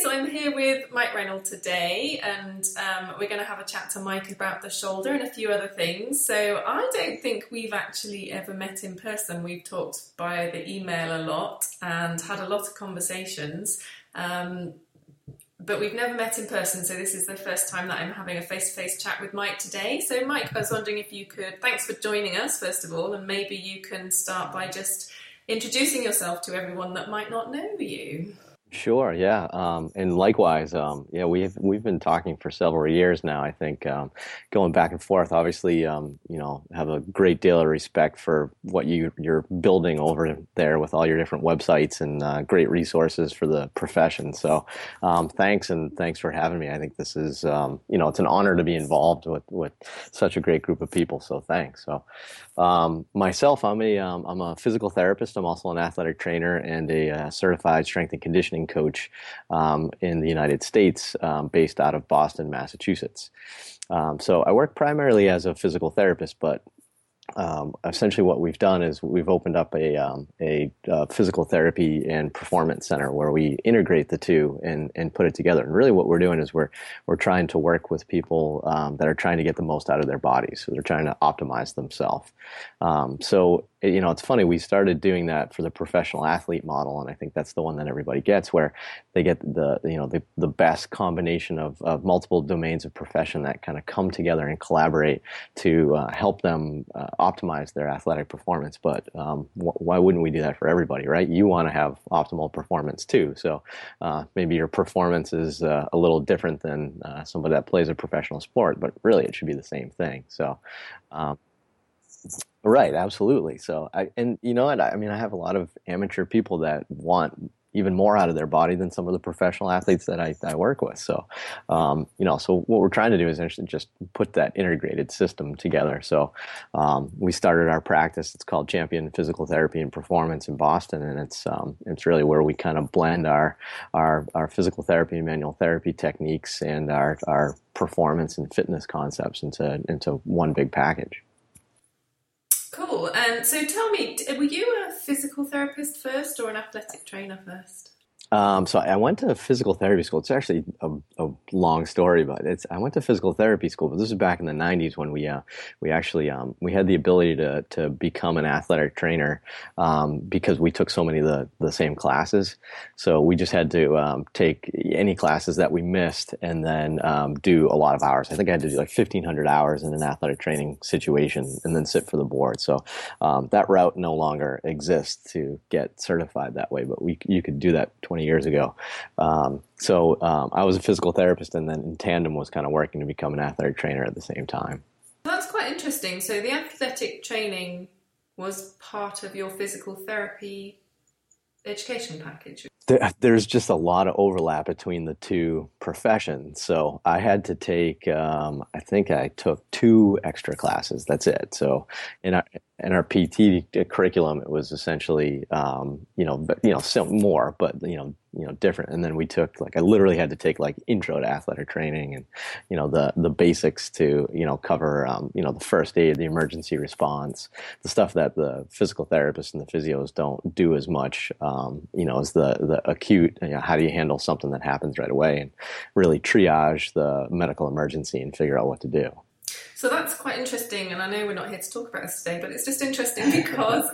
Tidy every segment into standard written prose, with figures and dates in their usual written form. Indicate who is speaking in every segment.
Speaker 1: so I'm here with Mike Reynolds today, and we're going to have a chat to Mike about the shoulder and a few other things. So I don't think we've actually ever met in person. We've talked via the email a lot and had a lot of conversations, but we've never met in person. So this is the first time that I'm having a face-to-face chat with Mike today. So Mike, I was wondering if you could, thanks for joining us, first of all, and maybe you can start by just introducing yourself to everyone that might not know you.
Speaker 2: Sure, yeah, and likewise, yeah, we've been talking for several years now. I think going back and forth. Obviously, have a great deal of respect for what you're building over there with all your different websites and great resources for the profession. So, thanks and thanks for having me. I think this is, it's an honor to be involved with such a great group of people. So, thanks. So, myself, I'm a physical therapist. I'm also an athletic trainer and a certified strength and conditioning coach in the United States, based out of Boston, Massachusetts. So I work primarily as a physical therapist, but essentially what we've done is we've opened up a physical therapy and performance center where we integrate the two and put it together. And really what we're doing is we're trying to work with people that are trying to get the most out of their bodies. So they're trying to optimize themselves. It's funny, we started doing that for the professional athlete model, and I think that's the one that everybody gets, where they get the best combination of multiple domains of profession that kind of come together and collaborate to help them optimize their athletic performance. But why wouldn't we do that for everybody, right? You want to have optimal performance too. So maybe your performance is a little different than somebody that plays a professional sport, but really it should be the same thing. So right, absolutely. So, and you know what? I mean, I have a lot of amateur people that want even more out of their body than some of the professional athletes that I work with. So, so what we're trying to do is actually just put that integrated system together. So, we started our practice. It's called Champion Physical Therapy and Performance in Boston, and it's really where we kind of blend our physical therapy and manual therapy techniques and our performance and fitness concepts into one big package.
Speaker 1: Cool. And so tell me, were you a physical therapist first or an athletic trainer first?
Speaker 2: So I went to physical therapy school. It's actually a long story, but I went to physical therapy school. But this is back in the '90s when we actually we had the ability to become an athletic trainer because we took so many of the same classes. So we just had to take any classes that we missed and then do a lot of hours. I think I had to do like 1,500 hours in an athletic training situation and then sit for the board. So that route no longer exists to get certified that way, but you could do that 20 years ago. So I was a physical therapist, and then in tandem was kind of working to become an athletic trainer at the same time.
Speaker 1: That's quite interesting. So the athletic training was part of your physical therapy education package?
Speaker 2: There's just a lot of overlap between the two professions. So I had to take, I think I took 2 extra classes. That's it. So in our PT curriculum, it was essentially, some more, but different. And then we took I literally had to take intro to athletic training and, the basics to, cover, the first aid, the emergency response, the stuff that the physical therapists and the physios don't do as much, as the acute, how do you handle something that happens right away and really triage the medical emergency and figure out what to do.
Speaker 1: So that's quite interesting, and I know we're not here to talk about this today, but it's just interesting because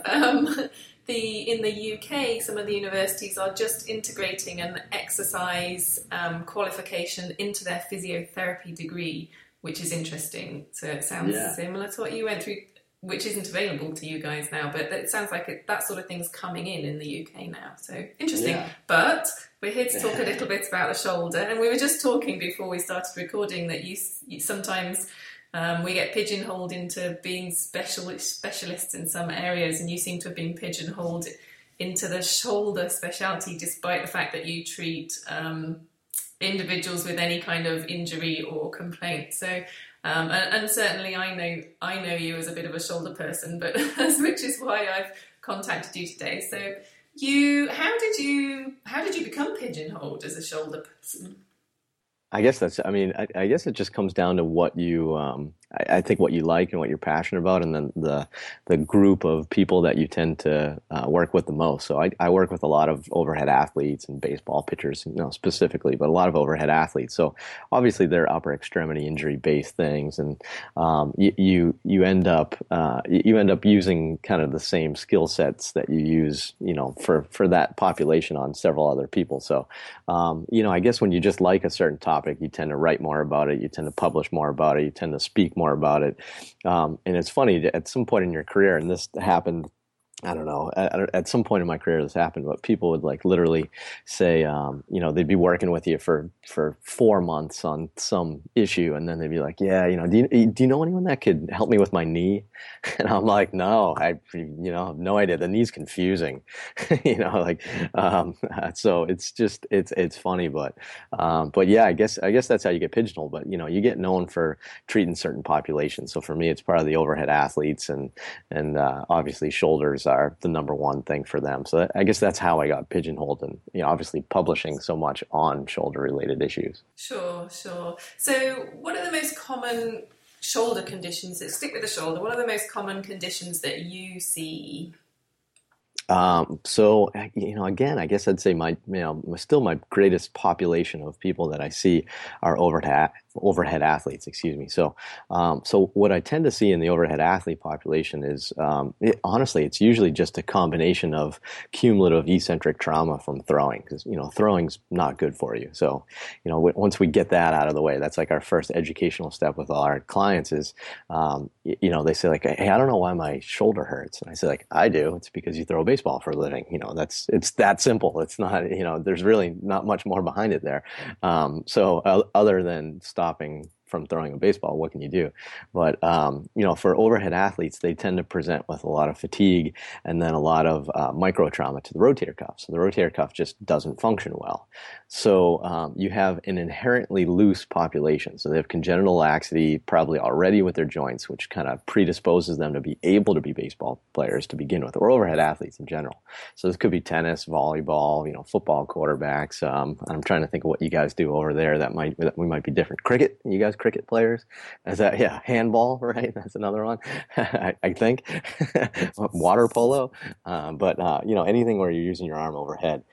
Speaker 1: in the UK, some of the universities are just integrating an exercise qualification into their physiotherapy degree, which is interesting. So it sounds similar to what you went through, which isn't available to you guys now, but it sounds like that sort of thing's coming in the UK now. So interesting. Yeah. But we're here to talk a little bit about the shoulder, and we were just talking before we started recording that you sometimes we get pigeonholed into being specialists in some areas, and you seem to have been pigeonholed into the shoulder specialty, despite the fact that you treat individuals with any kind of injury or complaint. So, and certainly I know you as a bit of a shoulder person, but which is why I've contacted you today. So, how did you become pigeonholed as a shoulder person?
Speaker 2: I guess I guess it just comes down to what you, I think what you like and what you're passionate about, and then the group of people that you tend to work with the most. So I work with a lot of overhead athletes and baseball pitchers, specifically, but a lot of overhead athletes. So obviously they're upper extremity injury based things, and you end up using kind of the same skill sets that you use, for that population on several other people. So I guess when you just like a certain topic, you tend to write more about it, you tend to publish more about it, you tend to speak more about it. And it's funny, at some point in your career, and this happened, I don't know, at some point in my career this happened, but people would like literally say, they'd be working with you for 4 months on some issue, and then they'd be like, yeah, do you know anyone that could help me with my knee? And I'm like, no, I have no idea. The knee's confusing, so it's funny, but yeah, I guess that's how you get pigeonholed. But you get known for treating certain populations. So for me, it's part of the overhead athletes, and obviously shoulders are the number one thing for them. So I guess that's how I got pigeonholed, and obviously publishing so much on shoulder related issues.
Speaker 1: Sure. So what are the most common shoulder conditions? Let's stick with the shoulder. What are the most common conditions that you see?
Speaker 2: So again, I guess I'd say my greatest population of people that I see are overhead athletes, excuse me. So what I tend to see in the overhead athlete population is, honestly, it's usually just a combination of cumulative eccentric trauma from throwing, because, throwing's not good for you. So, once we get that out of the way, that's like our first educational step with all our clients is, they say like, hey, I don't know why my shoulder hurts. And I say like, I do. It's because you throw baseball for a living. It's that simple. It's not, there's really not much more behind it there. Other than stopping from throwing a baseball, what can you do? But, for overhead athletes, they tend to present with a lot of fatigue and then a lot of micro trauma to the rotator cuff. So the rotator cuff just doesn't function well. So you have an inherently loose population. So they have congenital laxity probably already with their joints, which kind of predisposes them to be able to be baseball players to begin with, or overhead athletes in general. So this could be tennis, volleyball, football quarterbacks. I'm trying to think of what you guys do over there that we might be different. Cricket, you guys cricket players? Is that, yeah, handball, right? That's another one, I think. Water polo. But anything where you're using your arm overhead,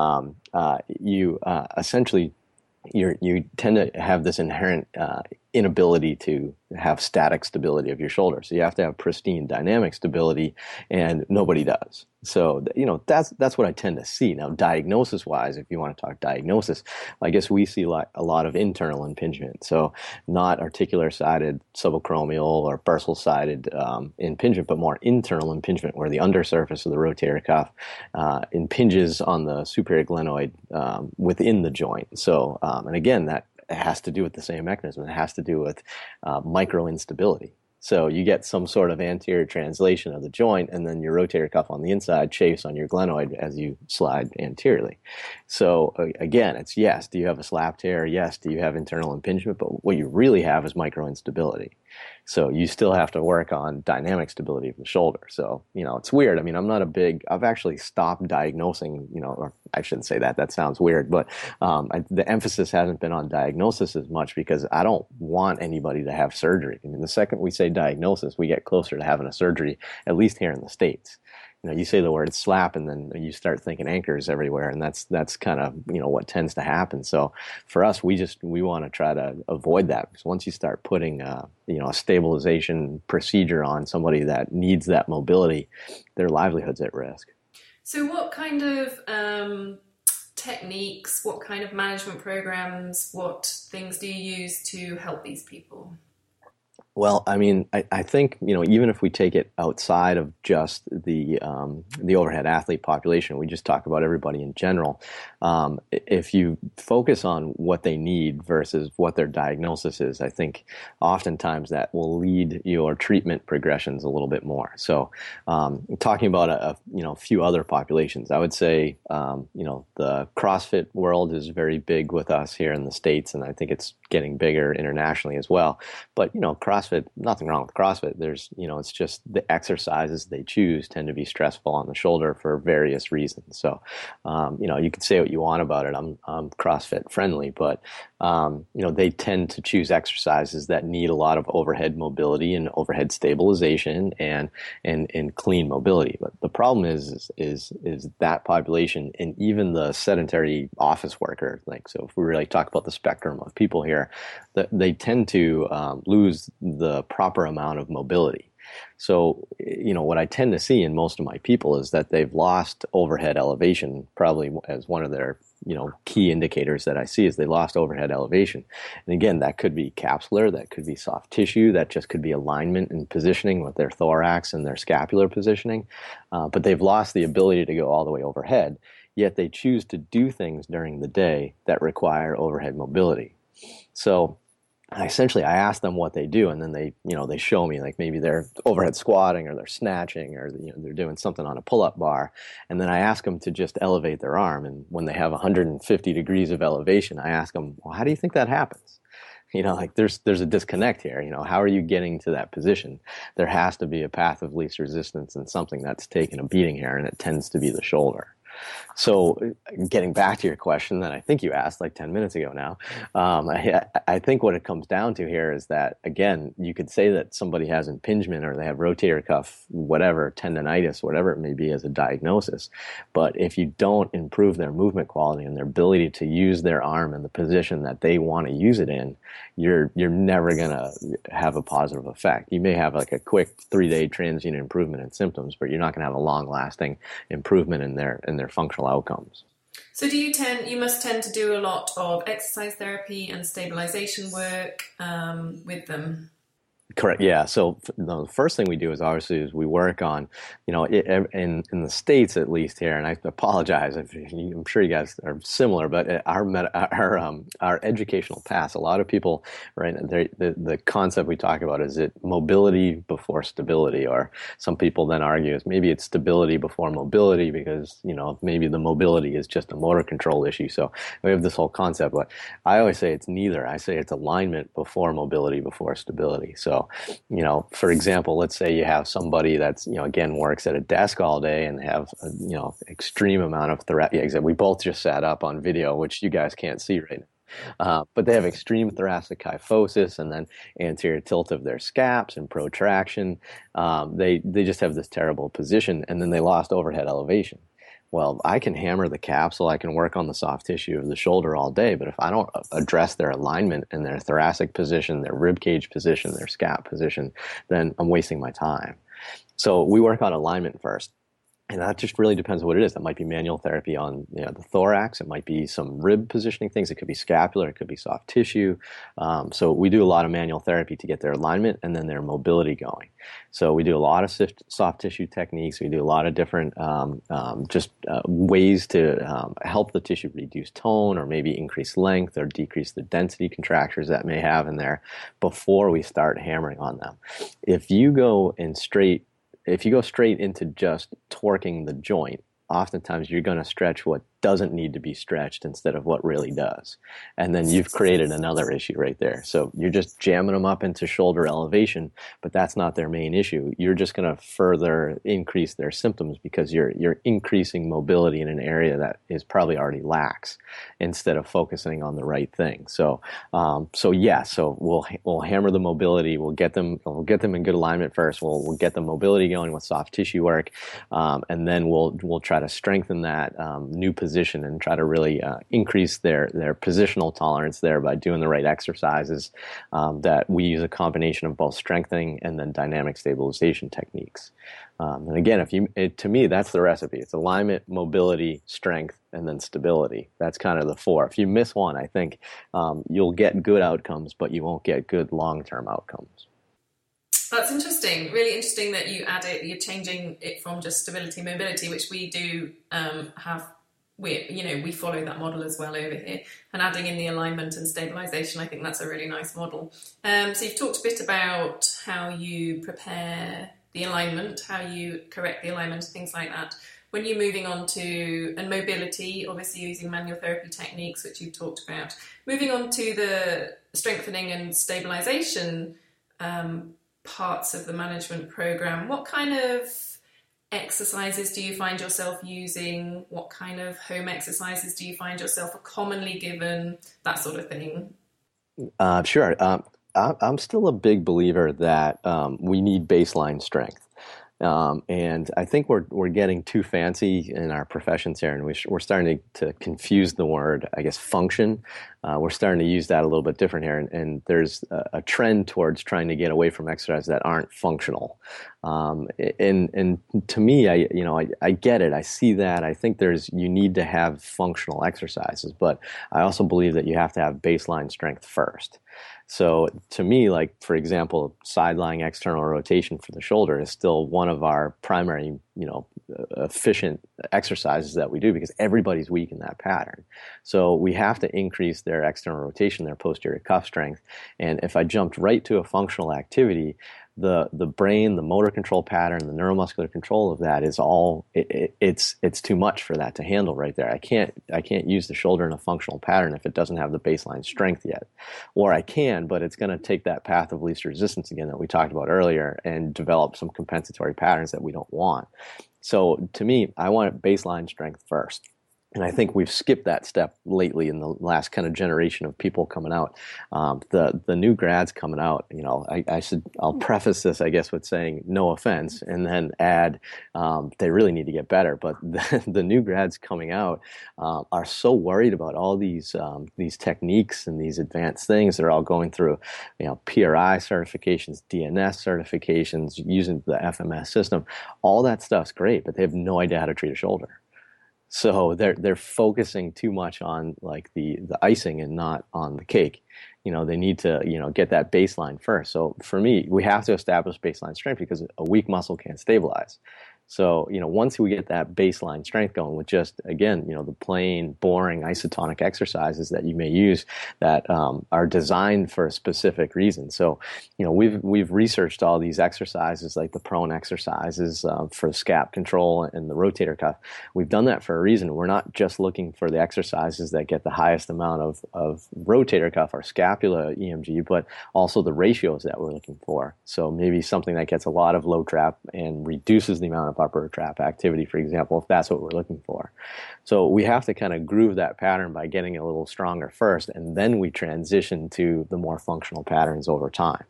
Speaker 2: you essentially you tend to have this inherent inability to have static stability of your shoulder. So you have to have pristine dynamic stability, and nobody does. So, that's what I tend to see. Now, diagnosis wise, if you want to talk diagnosis, I guess we see a lot of internal impingement. So not articular sided subacromial or bursal sided impingement, but more internal impingement where the undersurface of the rotator cuff impinges on the superior glenoid within the joint. So, and again, that has to do with the same mechanism. It has to do with micro instability. So you get some sort of anterior translation of the joint, and then your rotator cuff on the inside chafes on your glenoid as you slide anteriorly. So again, it's yes, do you have a slap tear? Yes, do you have internal impingement? But what you really have is micro instability. So you still have to work on dynamic stability of the shoulder. So, it's weird. I mean, I've actually stopped diagnosing, or I shouldn't say that. That sounds weird. But the emphasis hasn't been on diagnosis as much because I don't want anybody to have surgery. I mean, the second we say diagnosis, we get closer to having a surgery, at least here in the States. You say the word slap and then you start thinking anchors everywhere, and that's kind of, what tends to happen. So for us, we want to try to avoid that, because once you start putting, a stabilization procedure on somebody that needs that mobility, their livelihood's at risk.
Speaker 1: So what kind of techniques, what kind of management programs, what things do you use to help these people?
Speaker 2: Well, I mean, I think, even if we take it outside of just the overhead athlete population, we just talk about everybody in general. If you focus on what they need versus what their diagnosis is, I think oftentimes that will lead your treatment progressions a little bit more. So, talking about a few other populations, I would say, the CrossFit world is very big with us here in the States, and I think it's getting bigger internationally as well. But, CrossFit CrossFit, nothing wrong with CrossFit. There's, it's just the exercises they choose tend to be stressful on the shoulder for various reasons. So, you can say what you want about it. I'm CrossFit friendly, but, they tend to choose exercises that need a lot of overhead mobility and overhead stabilization and clean mobility. But the problem is that population, and even the sedentary office worker, so if we really talk about the spectrum of people here, they tend to lose the proper amount of mobility. So, what I tend to see in most of my people is that they've lost overhead elevation, probably as one of their, key indicators that I see is they lost overhead elevation. And again, that could be capsular, that could be soft tissue, that just could be alignment and positioning with their thorax and their scapular positioning. But they've lost the ability to go all the way overhead, yet they choose to do things during the day that require overhead mobility. So I ask them what they do, and then they show me, like maybe they're overhead squatting or they're snatching or they're doing something on a pull-up bar, and then I ask them to just elevate their arm, and when they have 150 degrees of elevation, I ask them, well, how do you think that happens? There's a disconnect here. How are you getting to that position? There has to be a path of least resistance and something that's taken a beating here, and it tends to be the shoulder. So getting back to your question that I think you asked like 10 minutes ago now, I think what it comes down to here is that, again, you could say that somebody has impingement or they have rotator cuff, whatever, tendonitis, whatever it may be as a diagnosis. But if you don't improve their movement quality and their ability to use their arm in the position that they want to use it in, you're never going to have a positive effect. You may have like a quick 3-day transient improvement in symptoms, but you're not going to have a long-lasting improvement in their functional outcomes.
Speaker 1: So you must tend to do a lot of exercise therapy and stabilization work with them?
Speaker 2: Correct. Yeah. So the first thing we do is we work on, in the States at least here, and I apologize if I'm sure you guys are similar, but our educational paths, a lot of people, right? The concept we talk about is it mobility before stability, or some people then argue is maybe it's stability before mobility because maybe the mobility is just a motor control issue. So we have this whole concept, but I always say it's neither. I say it's alignment before mobility before stability. So, for example, let's say you have somebody that's, again, works at a desk all day and have, extreme amount of thoracic. We both just sat up on video, which you guys can't see right now. But they have extreme thoracic kyphosis and then anterior tilt of their scaps and protraction. They just have this terrible position, and then they lost overhead elevation. Well, I can hammer the capsule, I can work on the soft tissue of the shoulder all day, but if I don't address their alignment and their thoracic position, their rib cage position, their scap position, then I'm wasting my time. So we work on alignment first. And that just really depends on what it is. That might be manual therapy on the thorax. It might be some rib positioning things. It could be scapular. It could be soft tissue. So we do a lot of manual therapy to get their alignment and then their mobility going. So we do a lot of soft tissue techniques. We do a lot of different ways to help the tissue reduce tone or maybe increase length or decrease the density contractures that may have in there before we start hammering on them. If you go straight into just torquing the joint, oftentimes you're going to stretch what doesn't need to be stretched instead of what really does. And then you've created another issue right there. So you're just jamming them up into shoulder elevation, but that's not their main issue. You're just going to further increase their symptoms because you're increasing mobility in an area that is probably already lax instead of focusing on the right thing. So we'll hammer the mobility. We'll get them in good alignment first. We'll get the mobility going with soft tissue work. And then we'll try to strengthen that new position and try to really increase their positional tolerance there by doing the right exercises that we use a combination of both strengthening and then dynamic stabilization techniques. And again, to me, that's the recipe. It's alignment, mobility, strength, and then stability. That's kind of the 4. If you miss one, I think you'll get good outcomes, but you won't get good long-term outcomes.
Speaker 1: That's interesting. Really interesting that you're changing it from just stability, mobility, which we do have. We follow that model as well over here, and adding in the alignment and stabilization, I think that's a really nice model. So you've talked a bit about how you prepare the alignment, how you correct the alignment, things like that. When you're moving on to mobility, obviously using manual therapy techniques, which you've talked about, moving on to the strengthening and stabilization, parts of the management program. What kind of exercises do you find yourself using? What kind of home exercises do you find yourself are commonly given? That sort of thing.
Speaker 2: Sure. I'm still a big believer that we need baseline strength. And I think we're getting too fancy in our professions here, and we're starting to confuse the word, I guess, function. We're starting to use that a little bit different here, and there's a trend towards trying to get away from exercises that aren't functional. And to me, I get it. I see that. I think you need to have functional exercises, but I also believe that you have to have baseline strength first. So to me, like, for example, side lying external rotation for the shoulder is still one of our primary, efficient exercises that we do because everybody's weak in that pattern. So we have to increase their external rotation, their posterior cuff strength. And if I jumped right to a functional activity, the brain, the motor control pattern, the neuromuscular control of that is all it's too much for that to handle right there. I can't use the shoulder in a functional pattern if it doesn't have the baseline strength yet. Or I can, but it's going to take that path of least resistance again that we talked about earlier and develop some compensatory patterns that we don't want. So to me, I want baseline strength first. And I think we've skipped that step lately in the last kind of generation of people coming out. The new grads coming out, I'll preface this, I guess, with saying no offense, and then add they really need to get better. But the new grads coming out are so worried about all these techniques and these advanced things. They're all going through, PRI certifications, DNS certifications, using the FMS system. All that stuff's great, but they have no idea how to treat a shoulder. So they're focusing too much on like the icing and not on the cake. They need to, get that baseline first. So for me, we have to establish baseline strength because a weak muscle can't stabilize. So, once we get that baseline strength going with just, again, the plain, boring isotonic exercises that you may use that are designed for a specific reason. So, we've researched all these exercises like the prone exercises for scap control and the rotator cuff. We've done that for a reason. We're not just looking for the exercises that get the highest amount of rotator cuff or scapula EMG, but also the ratios that we're looking for. So maybe something that gets a lot of low trap and reduces the amount of upper trap activity, for example, if that's what we're looking for. So we have to kind of groove that pattern by getting a little stronger first, and then we transition to the more functional patterns over time.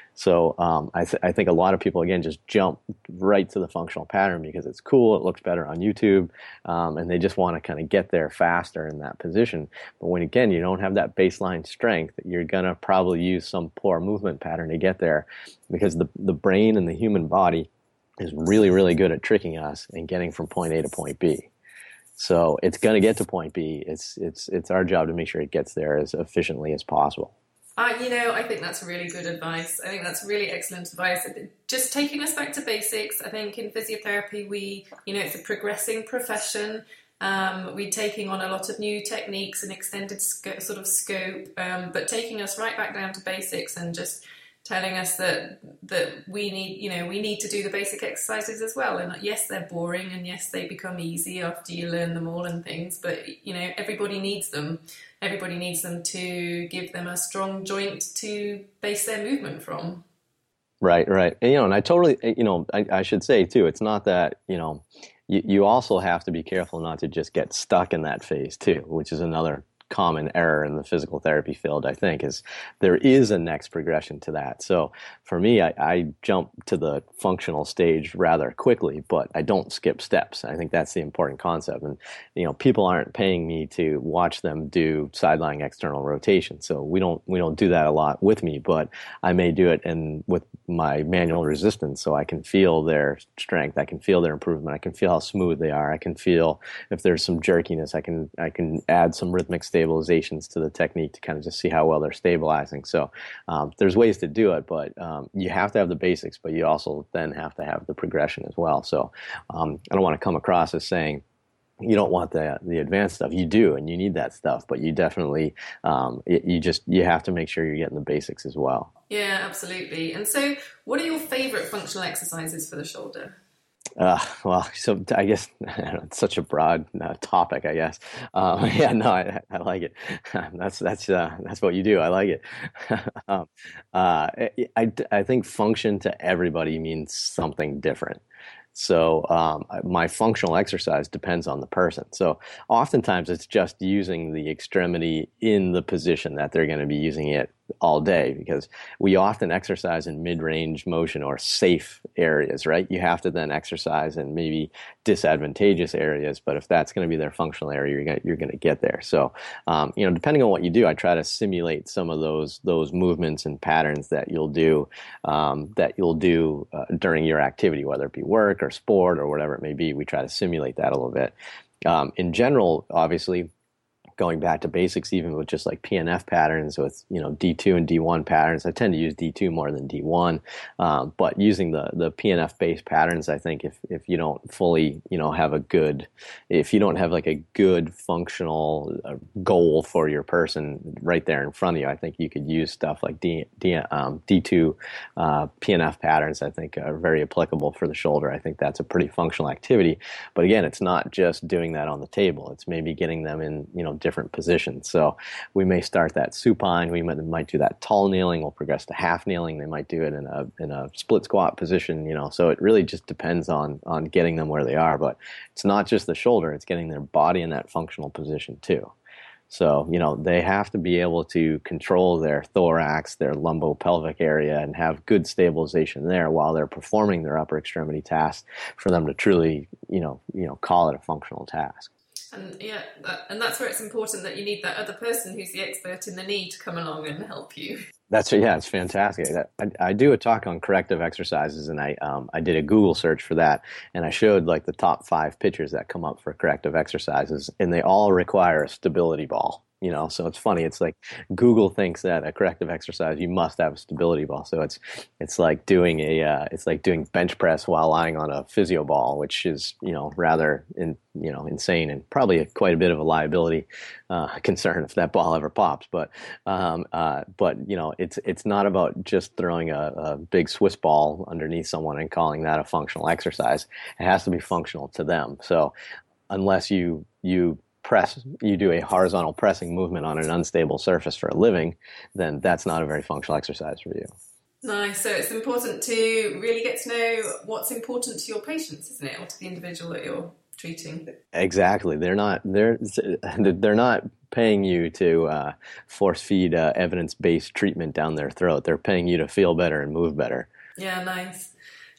Speaker 2: So I think a lot of people, again, just jump right to the functional pattern because it's cool, it looks better on YouTube, and they just want to kind of get there faster in that position. But when, again, you don't have that baseline strength, you're going to probably use some poor movement pattern to get there because the brain and the human body is really, really good at tricking us and getting from point A to point B. So it's going to get to point B. It's our job to make sure it gets there as efficiently as possible.
Speaker 1: I think that's really good advice. I think that's really excellent advice. Just taking us back to basics, I think in physiotherapy, it's a progressing profession. We're taking on a lot of new techniques and extended scope, but taking us right back down to basics and just telling us that we need to do the basic exercises as well. And yes, they're boring, and yes, they become easy after you learn them all and things. But everybody needs them. Everybody needs them to give them a strong joint to base their movement from.
Speaker 2: Right. And I totally, I should say too, it's not that, you also have to be careful not to just get stuck in that phase too, which is another common error in the physical therapy field, I think, is there is a next progression to that. So for me, I jump to the functional stage rather quickly, but I don't skip steps. I think that's the important concept. And, people aren't paying me to watch them do side-lying external rotation. So we don't do that a lot with me, but I may do it with my manual resistance so I can feel their strength. I can feel their improvement. I can feel how smooth they are. I can feel if there's some jerkiness. I can add some rhythmic stabilizations to the technique to kind of just see how well they're stabilizing. So there's ways to do it, but you have to have the basics, but you also then have to have the progression as well. So I don't want to come across as saying you don't want the advanced stuff. You do, and you need that stuff, but you definitely you have to make sure you're getting the basics as well.
Speaker 1: Yeah, absolutely. And so what are your favorite functional exercises for the shoulder?
Speaker 2: Well, so I guess I don't know, it's such a broad topic. I guess. Yeah, no, I like it. That's what you do. I like it. um, I think function to everybody means something different. So my functional exercise depends on the person. So oftentimes it's just using the extremity in the position that they're going to be using it all day because we often exercise in mid-range motion or safe areas, right? You have to then exercise in maybe disadvantageous areas, but if that's going to be their functional area, you're going to get there. So, depending on what you do, I try to simulate some of those movements and patterns that you'll do during your activity, whether it be work or sport or whatever it may be. We try to simulate that a little bit. In general, obviously, going back to basics, even with just like PNF patterns with, D2 and D1 patterns. I tend to use D2 more than D1, but using the PNF based patterns, I think if you don't fully, if you don't have like a good functional goal for your person right there in front of you, I think you could use stuff like D2 PNF patterns. I think are very applicable for the shoulder. I think that's a pretty functional activity. But again, it's not just doing that on the table. It's maybe getting them in, different positions. So we may start that supine. We might do that tall kneeling. We'll progress to half kneeling. They might do it in a split squat position. So it really just depends on getting them where they are. But it's not just the shoulder. It's getting their body in that functional position too. So, they have to be able to control their thorax, their lumbopelvic area, and have good stabilization there while they're performing their upper extremity tasks for them to truly, call it a functional task.
Speaker 1: And yeah, and that's where it's important that you need that other person who's the expert in the knee to come along and help you.
Speaker 2: It's fantastic. I do a talk on corrective exercises, and I did a Google search for that, and I showed like the top 5 pictures that come up for corrective exercises, and they all require a stability ball. So it's funny. It's like Google thinks that a corrective exercise you must have a stability ball. So it's like doing bench press while lying on a physio ball, which is rather insane and probably quite a bit of a liability concern if that ball ever pops. But it's not about just throwing a big Swiss ball underneath someone and calling that a functional exercise. It has to be functional to them. So unless you do a horizontal pressing movement on an unstable surface for a living, then that's not a very functional exercise for you.
Speaker 1: Nice. So it's important to really get to know what's important to your patients, isn't it, or to the individual that you're treating?
Speaker 2: Exactly. They're not paying you to force feed evidence-based treatment down their throat. They're paying you to feel better and move better.
Speaker 1: Yeah, nice.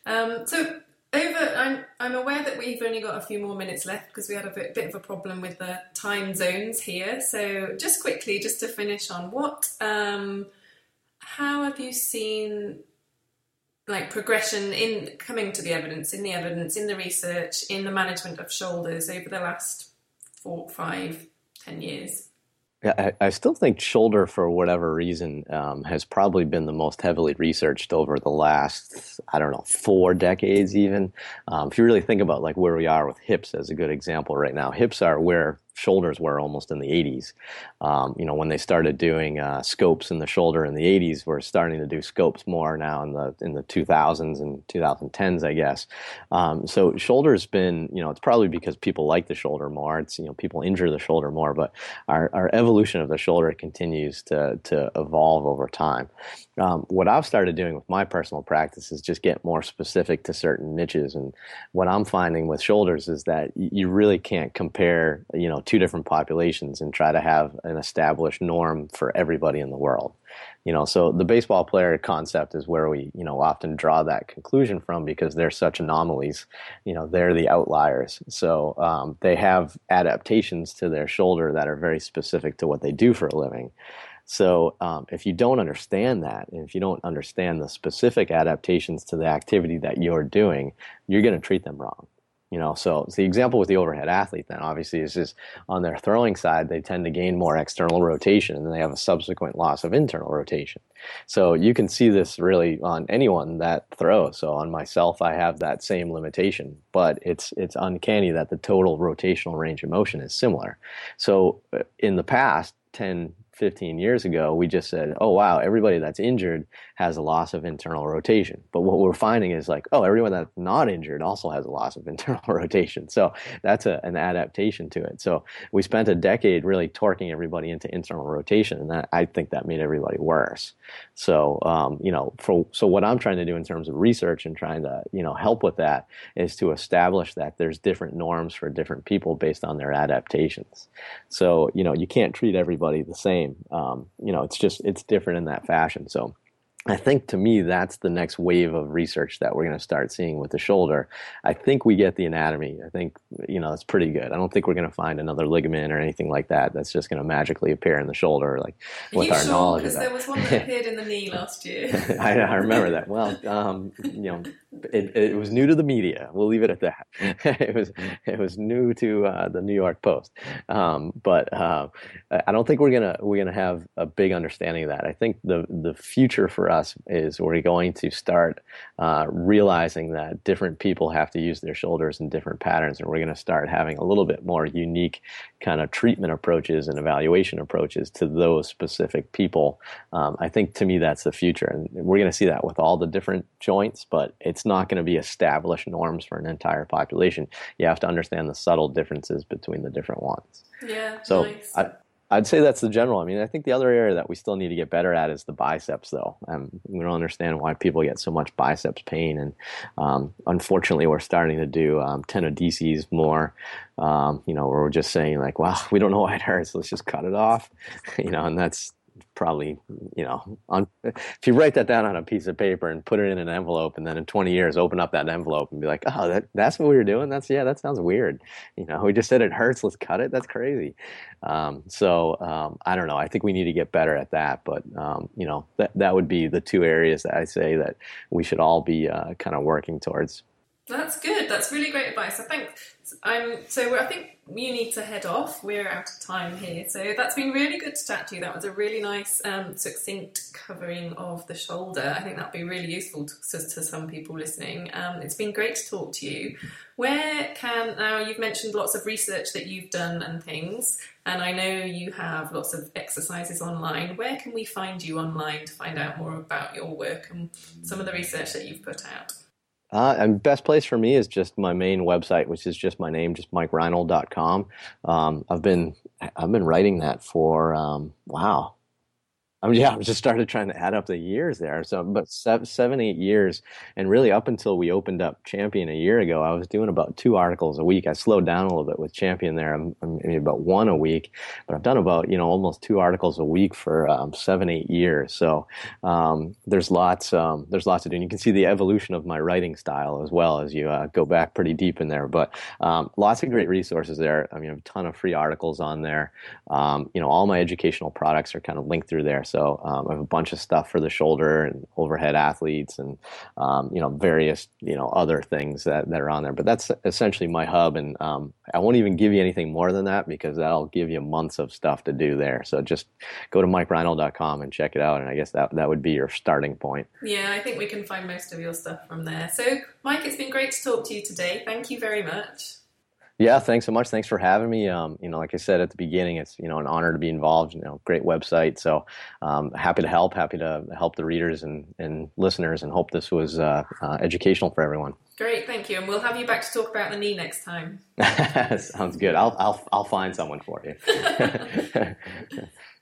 Speaker 1: I'm aware that we've only got a few more minutes left because we had a bit of a problem with the time zones here. So just quickly, just to finish on how have you seen like progression in coming to the evidence, in the research, in the management of shoulders over the last 4, 5, 10 years?
Speaker 2: Yeah, I still think shoulder, for whatever reason, has probably been the most heavily researched over the last, 4 decades even. If you really think about like where we are with hips as a good example right now, hips are where shoulders were almost in the 80s. When they started doing scopes in the shoulder in the 80s, we're starting to do scopes more now in the 2000s and 2010s, I guess. So shoulder's been, it's probably because people like the shoulder more. It's, people injure the shoulder more, but our evolution of the shoulder continues to evolve over time. What I've started doing with my personal practice is just get more specific to certain niches. And what I'm finding with shoulders is that you really can't compare, 2 different populations and try to have an established norm for everybody in the world. So the baseball player concept is where we, often draw that conclusion from because they're such anomalies. They're the outliers. So they have adaptations to their shoulder that are very specific to what they do for a living. So if you don't understand that, and if you don't understand the specific adaptations to the activity that you're doing, you're going to treat them wrong. So the example with the overhead athlete then obviously is just on their throwing side, they tend to gain more external rotation and they have a subsequent loss of internal rotation. So you can see this really on anyone that throws. So on myself, I have that same limitation, but it's uncanny that the total rotational range of motion is similar. So in the past, 10, 15 years ago, we just said, oh, wow, everybody that's injured has a loss of internal rotation. But what we're finding is like, oh, everyone that's not injured also has a loss of internal rotation. So that's an adaptation to it. So we spent a decade really torquing everybody into internal rotation, and I think that made everybody worse. So, so what I'm trying to do in terms of research and trying to, help with that is to establish that there's different norms for different people based on their adaptations. So, you can't treat everybody the same. It's different in that fashion. So I think to me, that's the next wave of research that we're going to start seeing with the shoulder. I think we get the anatomy. I think, it's pretty good. I don't think we're going to find another ligament or anything like that that's just going to magically appear in the shoulder, like with our knowledge of that.
Speaker 1: Because there was one that appeared in the knee last year.
Speaker 2: I remember that. Well, it was new to the media. We'll leave it at that. It was new to the New York Post. But I don't think we're gonna have a big understanding of that. I think the future for us is we're going to start realizing that different people have to use their shoulders in different patterns, and we're going to start having a little bit more unique kind of treatment approaches and evaluation approaches to those specific people. I think to me that's the future, and we're going to see that with all the different joints, but it's not going to be established norms for an entire population. You have to understand the subtle differences between the different ones.
Speaker 1: Yeah,
Speaker 2: so
Speaker 1: nice.
Speaker 2: I'd say that's the general. I mean, I think the other area that we still need to get better at is the biceps, though. We don't understand why people get so much biceps pain, and unfortunately, we're starting to do tenodeses more. Where we're just saying like, "Well, we don't know why it hurts. Let's just cut it off," and that's probably, if you write that down on a piece of paper and put it in an envelope, and then in 20 years open up that envelope and be like, oh, that's what we were doing. That sounds weird. We just said it hurts. Let's cut it. That's crazy. I don't know. I think we need to get better at that. But, that would be the two areas that I say that we should all be kind of working towards.
Speaker 1: That's good. That's really great advice. I think you need to head off. We're out of time here. So that's been really good to chat to you. That was a really nice, succinct covering of the shoulder. I think that'll be really useful to some people listening. It's been great to talk to you. Now you've mentioned lots of research that you've done and things, and I know you have lots of exercises online. Where can we find you online to find out more about your work and some of the research that you've put out?
Speaker 2: And best place for me is just my main website, which is just my name, just MikeReinold.com. I've been writing that for wow. I just started trying to add up the years there. So, but 7, 8 years, and really up until we opened up Champion a year ago, I was doing about 2 articles a week. I slowed down a little bit with Champion there. I'm maybe about 1 a week, but I've done about almost 2 articles a week for 7, 8 years. So there's lots to do. And you can see the evolution of my writing style as well as you go back pretty deep in there. But lots of great resources there. I mean, a ton of free articles on there. All my educational products are kind of linked through there. So I have a bunch of stuff for the shoulder and overhead athletes and, various, other things that are on there. But that's essentially my hub. And I won't even give you anything more than that because that'll give you months of stuff to do there. So just go to MikeReinold.com and check it out. And I guess that would be your starting point.
Speaker 1: Yeah, I think we can find most of your stuff from there. So, Mike, it's been great to talk to you today. Thank you very much.
Speaker 2: Yeah, thanks so much. Thanks for having me. Like I said at the beginning, it's, an honor to be involved, great website. So happy to help the readers and listeners, and hope this was educational for everyone.
Speaker 1: Great, thank you. And we'll have you back to talk about the knee next time.
Speaker 2: Sounds good. I'll find someone for you.